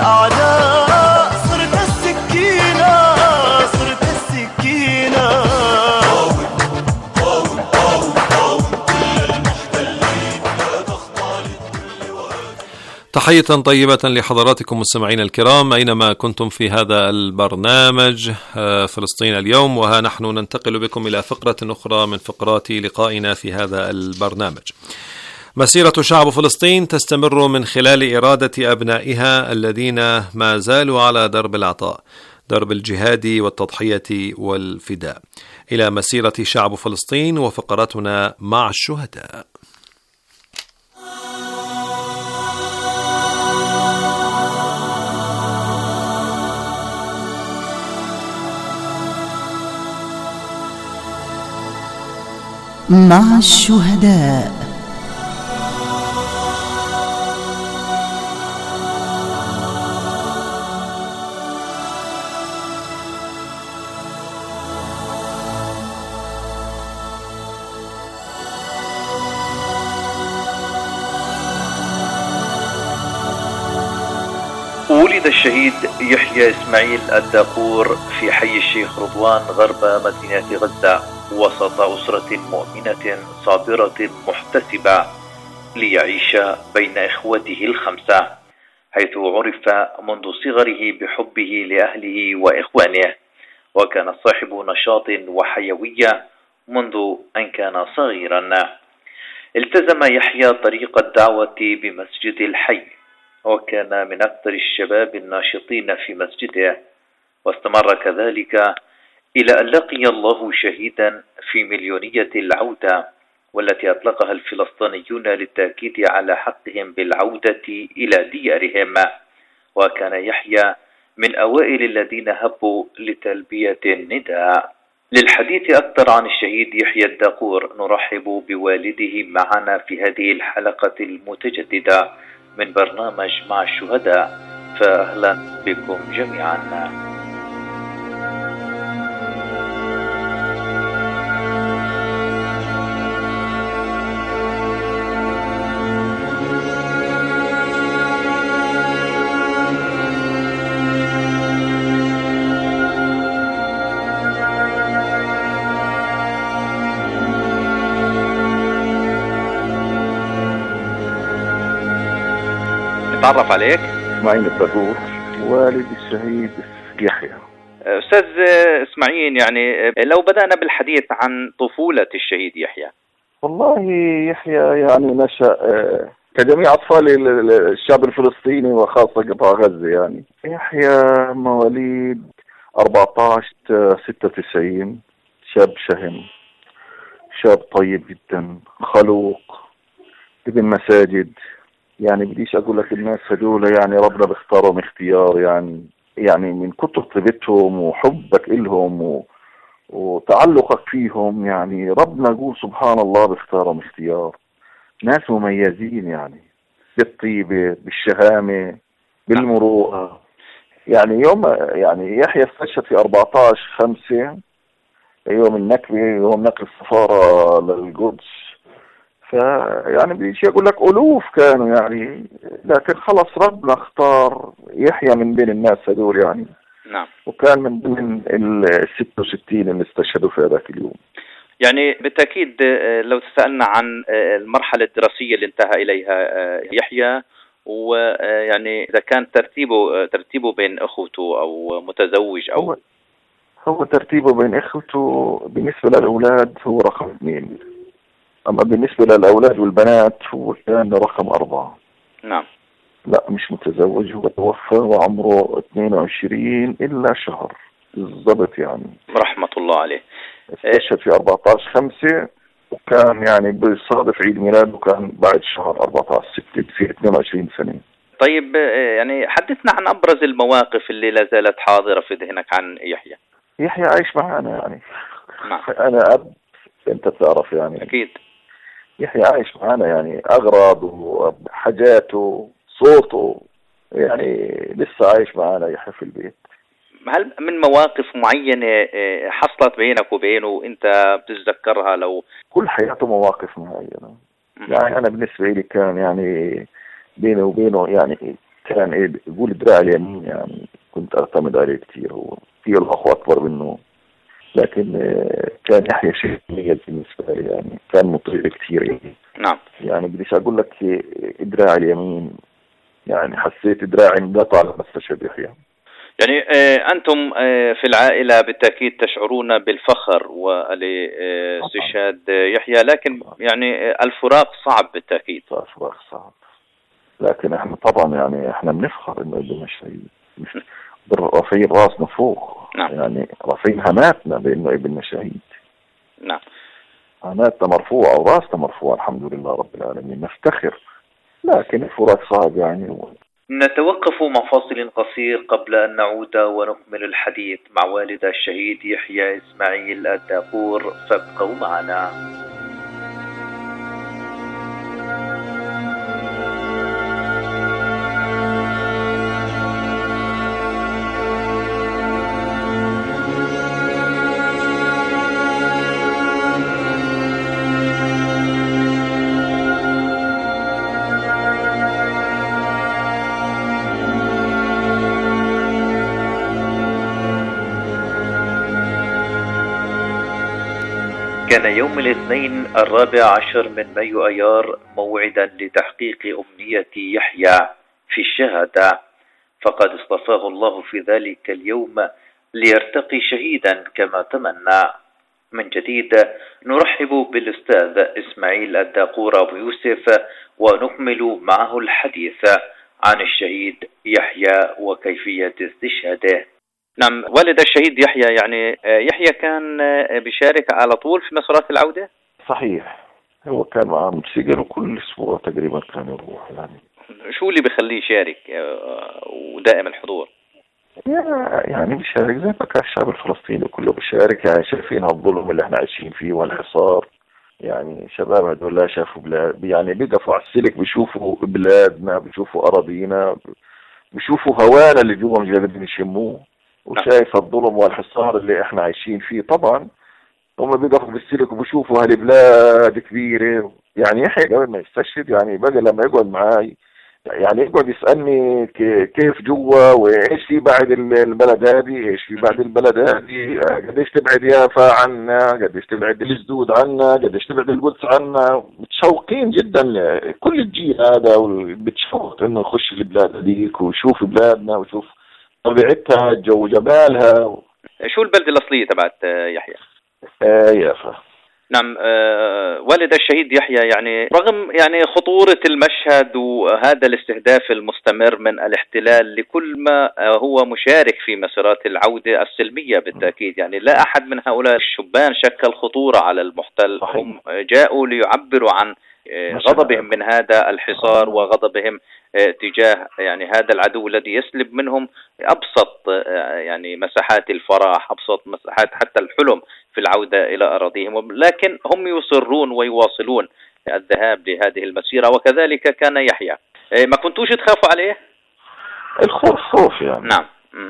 الأعداء صرت السكينة صرت السكينة قاوم قاوم قاوم قاوم كل المحتلين لا تخضع لكل وقت. تحية طيبة لحضراتكم مستمعين الكرام أينما كنتم في هذا البرنامج فلسطين اليوم، وها نحن ننتقل بكم إلى فقرة أخرى من فقرات لقائنا في هذا البرنامج. مسيرة شعب فلسطين تستمر من خلال إرادة أبنائها الذين ما زالوا على درب العطاء، درب الجهاد والتضحية والفداء، إلى مسيرة شعب فلسطين وفقرتنا مع الشهداء. مع الشهداء. ولد الشهيد يحيى إسماعيل الداقور في حي الشيخ رضوان غرب مدينة غزة وسط أسرة مؤمنة صابرة محتسبة ليعيش بين إخوته الخمسة، حيث عرف منذ صغره بحبه لأهله وإخوانه، وكان صاحب نشاط وحيوية منذ أن كان صغيرا. التزم يحيى طريق الدعوة بمسجد الحي، وكان من أكثر الشباب الناشطين في مسجده، واستمر كذلك إلى أن لقي الله شهيدا في مليونية العودة، والتي أطلقها الفلسطينيون للتأكيد على حقهم بالعودة إلى ديارهم. وكان يحيى من أوائل الذين هبوا لتلبية النداء. للحديث أكثر عن الشهيد يحيى الداقور نرحب بوالده معنا في هذه الحلقة المتجددة من برنامج مع الشهداء، فأهلا بكم جميعا. نتعرف عليك. اسماعيل الداقور، والد الشهيد يحيى. أستاذ اسماعيل، يعني لو بدأنا بالحديث عن طفولة الشهيد يحيى. والله يحيى يعني نشأ كجميع أطفال الشعب الفلسطيني وخاصة قطاع غزة. يعني يحيى مواليد أربعة عشر ستة وتسعين، شاب شهم، شاب طيب جدا، خلوق، ابن مساجد. يعني بديش اقول لك الناس هذول يعني ربنا بيختارهم اختيار، يعني يعني من كتر طيبتهم وحبك إلهم و... وتعلقك فيهم، يعني ربنا يقول سبحان الله بيختارهم اختيار. ناس مميزين يعني بالطيبة، بالشهامة، بالمروءة. يعني يوم يعني يحيى استشهد في أربعة عشر خمسة يوم النكبة، يوم نقل السفارة للقدس. فيعني بديش اقول لك الوف كانوا يعني، لكن خلص ربنا اختار يحيى من بين الناس هذول يعني. نعم. وكان من ضمن ال ستة وستين اللي استشهدوا في هذاك اليوم. يعني بالتأكيد لو تسألنا عن المرحلة الدراسية اللي انتهى إليها يحيى، ويعني إذا كان ترتيبه ترتيبه بين أخوته أو متزوج أو هو, هو ترتيبه بين أخوته بالنسبة للأولاد هو رقم اثنين، أما بالنسبة للأولاد والبنات هو كان رقم أربعة. نعم. لا مش متزوج، هو توفى وعمره اثنين وعشرين إلا شهر بالضبط يعني. رحمة الله عليه. استشهد في أربعة عشر خمسة، وكان يعني بيصادف عيد ميلاده وكان بعد شهر أربعة عشر ستة في اثنين وعشرين سنة. طيب يعني حدثنا عن أبرز المواقف اللي لا زالت حاضرة في ذهنك عن يحيى. يحيى عايش معنا يعني. نعم. أنا أب، أنت تعرف يعني. أكيد. يحيى عايش معنا يعني، أغراضه وحاجاته صوته يعني لسه عايش معنا يحيى في البيت. هل من مواقف معينة حصلت بينك وبينه أنت بتتذكرها؟ لو كل حياته مواقف معينة يعني. أنا بالنسبة لي كان يعني بيني وبينه يعني كان إيه يقول دراع اليمين، يعني كنت أعتمد عليه كثير. هو في له أخو أكبر منه، لكن كان يحيى شيء مميز بالنسبة لي، يعني كان مطيع كثير يعني. نعم. يعني بديش أقول لك دراع اليمين، يعني حسيت دراعي انقطع لما استشهد يحيى. يعني أنتم في العائلة بالتأكيد تشعرون بالفخر والاستشهاد يحيى، لكن يعني الفراق صعب بالتأكيد. الفراق صعب، لكن احنا طبعا يعني احنا بنفخر انه ابن شهيد، رافعين راسنا فوق. نعم. يعني رافعين هناتنا بانه ابن شهيد. نعم. هناتنا مرفوعة وراسنا مرفوعة الحمد لله رب العالمين، نفتخر، لكن الفراق صعب يعني. نتوقف مع فاصل قصير قبل أن نعود ونكمل الحديث مع والد الشهيد يحيى إسماعيل الداقور، فابقوا معنا. كان يوم الاثنين الرابع عشر من مايو أيار موعدا لتحقيق أمنية يحيى في الشهادة، فقد اصطفاه الله في ذلك اليوم ليرتقي شهيدا كما تمنى. من جديد نرحب بالأستاذ إسماعيل الداقور أبو يوسف ونكمل معه الحديث عن الشهيد يحيى وكيفية استشهاده. نعم والد الشهيد يحيى، يعني يحيى كان بيشارك على طول في مسارات العودة؟ صحيح، هو كان معاه موتوسيكل وكل اسبوع تقريبا كان يروح. يعني شو اللي بيخليه يشارك ودائم الحضور؟ يعني بيشارك زي ما كان الشعب الفلسطيني كله بيشارك، يعني شايفين الظلم اللي احنا عايشين فيه والحصار. يعني شباب هدول لا شافوا بلاد، يعني بيقفوا على السلك بيشوفوا بلادنا، بيشوفوا أراضينا، بيشوفوا هوانا اللي جوا مش قادرين يشموه، وشايف الظلم والحصار اللي احنا عايشين فيه. طبعا هم بيقفوا بالسلك وبيشوفوا هالبلاد كبيرة. يعني يحيى قبل ما يستشهد يعني بقى لما يقعد معاي يعني يقعد يسألني كيف جوا وايش في بعد البلد هذه، ايش في بعد البلد هذه، قديش تبعد يافا عنا، قديش تبعد الجدود عنا، قديش تبعد القدس عنا. متشوقين جدا كل الجيل هذا، بتشوق انه يخش البلاد هذيك ويشوف بلادنا ويشوف طبيعتها، جو جبالها. شو البلد الأصلية تبعت يحيى؟ آه يافا. نعم. آه والد الشهيد يحيى، يعني رغم يعني خطورة المشهد وهذا الاستهداف المستمر من الاحتلال لكل ما هو مشارك في مسارات العودة السلمية بالتأكيد، يعني لا أحد من هؤلاء الشبان شكل خطورة على المحتل. صحيح. هم جاءوا ليعبروا عن غضبهم من هذا الحصار وغضبهم تجاه يعني هذا العدو الذي يسلب منهم أبسط يعني مساحات الفرح، أبسط مساحات حتى الحلم في العودة إلى أراضيهم، لكن هم يصرون ويواصلون الذهاب لهذه المسيرة، وكذلك كان يحيى. ما كنتوش تخافوا عليه؟ الخوف خوف يعني. نعم.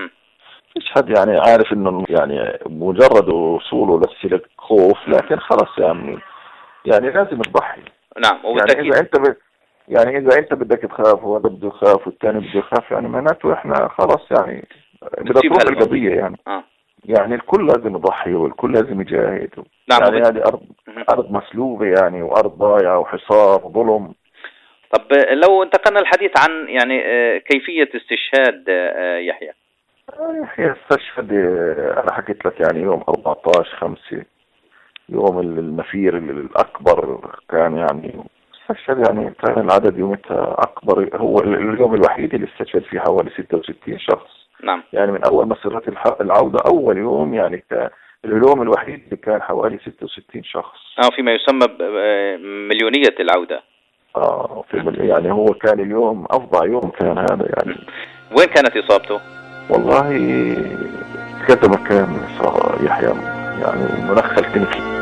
مش حد يعني عارف إنه يعني مجرد وصوله للسلك خوف، لكن خلاص يعني يعني لازم تضحي. نعم. يعني إذا أنت ب... يعني إذا أنت بدك تخاف وهذا بده يخاف والثاني بده يخاف، يعني معناته إحنا خلاص يعني بدها تروح القضية يعني. آه. يعني الكل لازم يضحي والكل لازم يجاهد. نعم. يعني هذه أرض أرض مسلوبة يعني، وأرض ضايعة وحصار وظلم. طب لو انتقلنا الحديث عن يعني كيفية استشهاد يحيى. يحيى استشهد أنا حكيت لك يعني يوم أربعة عشر خمسة، يوم المسير الأكبر كان يعني استشهد، يعني كان العدد يومتها أكبر. هو اليوم الوحيد اللي استشهد فيه حوالي ستة وستين شخص. نعم. يعني من أول مسيرات العودة أول يوم يعني كان اليوم الوحيد اللي كان حوالي ستة وستين شخص. آه فيما يسمى بمليونية العودة. آه في يعني هو كان اليوم أفضع يوم كان هذا يعني. وين كانت إصابته؟ والله كذا مكان يحيى يعني منخل كنفي.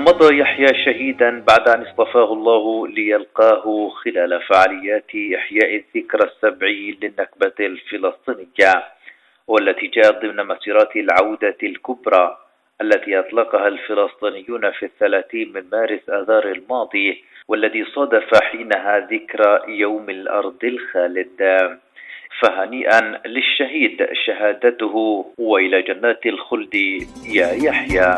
مضى يحيى شهيدا بعد أن اصطفاه الله ليلقاه خلال فعاليات إحياء الذكرى السبعين للنكبة الفلسطينية، والتي جاءت ضمن مسيرات العودة الكبرى التي أطلقها الفلسطينيون في الثلاثين من مارس آذار الماضي، والذي صادف حينها ذكرى يوم الأرض الخالد. فهنيئا للشهيد شهادته، وإلى جنات الخلد يا يحيى.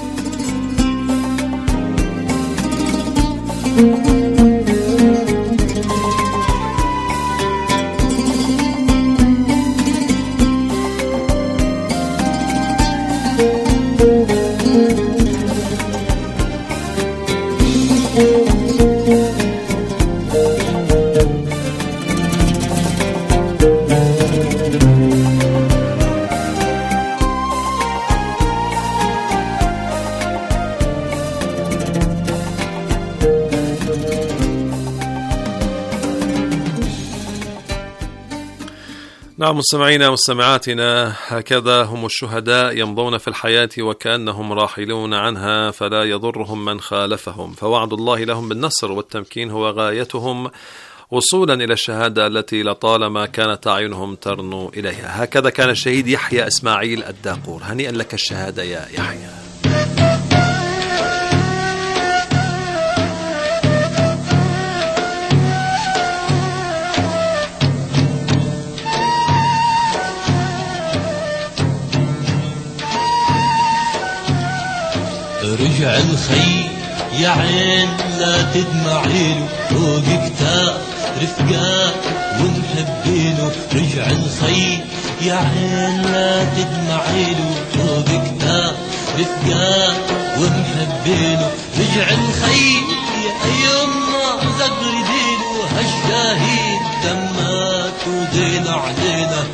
نعم مستمعينا مستمعاتنا، هكذا هم الشهداء يمضون في الحياة وكأنهم راحلون عنها، فلا يضرهم من خالفهم، فوعد الله لهم بالنصر والتمكين هو غايتهم وصولا إلى الشهادة التي لطالما كانت أعينهم ترنو إليها. هكذا كان الشهيد يحيى إسماعيل الداقور. هنيئا لك الشهادة يا يحيى. رجع الخي يا عين لا تدمعيله، فوق كتاب رفقات ومحبينه. رجع الخي يا عين لا تدمعيله، فوق كتاب رفقات ومحبينه. رجع الخي يا يما زقر دينه، هالشاهين دمات ودين علينا.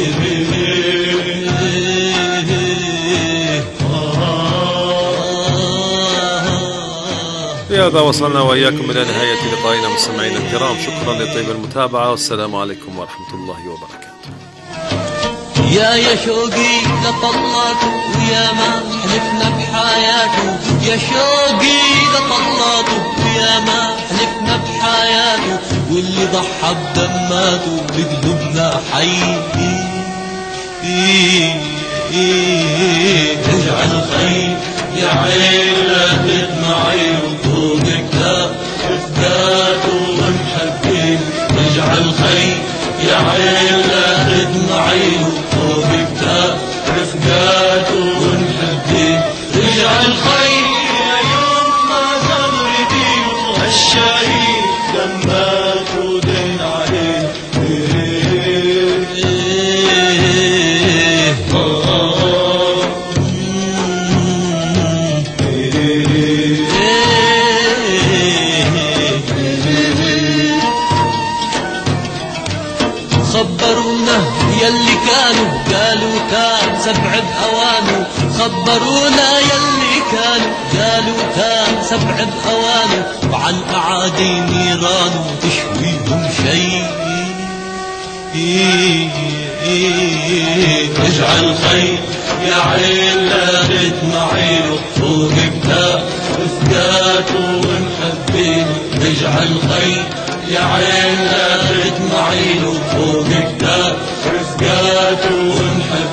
بهذا وصلنا وإياكم إلى نهاية لقائنا مستمعينا الكرام. شكرا لطيب المتابعة، والسلام عليكم ورحمة الله وبركاته. يا يا شوقي لطلاته ويا ما حلفنا بحياته، يا شوقي لطلاته ويا ما حلفنا بحياته، واللي ضحى بدماته بقلوبنا حي. رجع الخير يا عين لا تدمعي، وفوق كتاب رفقاته ومحبين. رجع الخير يا عين لا تدمعي، وفوق كتاب رفقاته ومحبين. رجع الخير يا يوم ما صبر دين، هالشهيد دماته دين علينا. خبرونا يلي كانوا قالوا كان سبع بأوانه، خبرونا يلي كانوا قالوا كان سبع بأوانه، وعن أعادي نيرانه تشويهم شيء. رجع الخير يا عين لا تدمعيله، فوق كتاب رفقاته ومحبينه. رجع الخير يا عين لا تدمعيله، فوق كتاب رفقاته ومحبينه.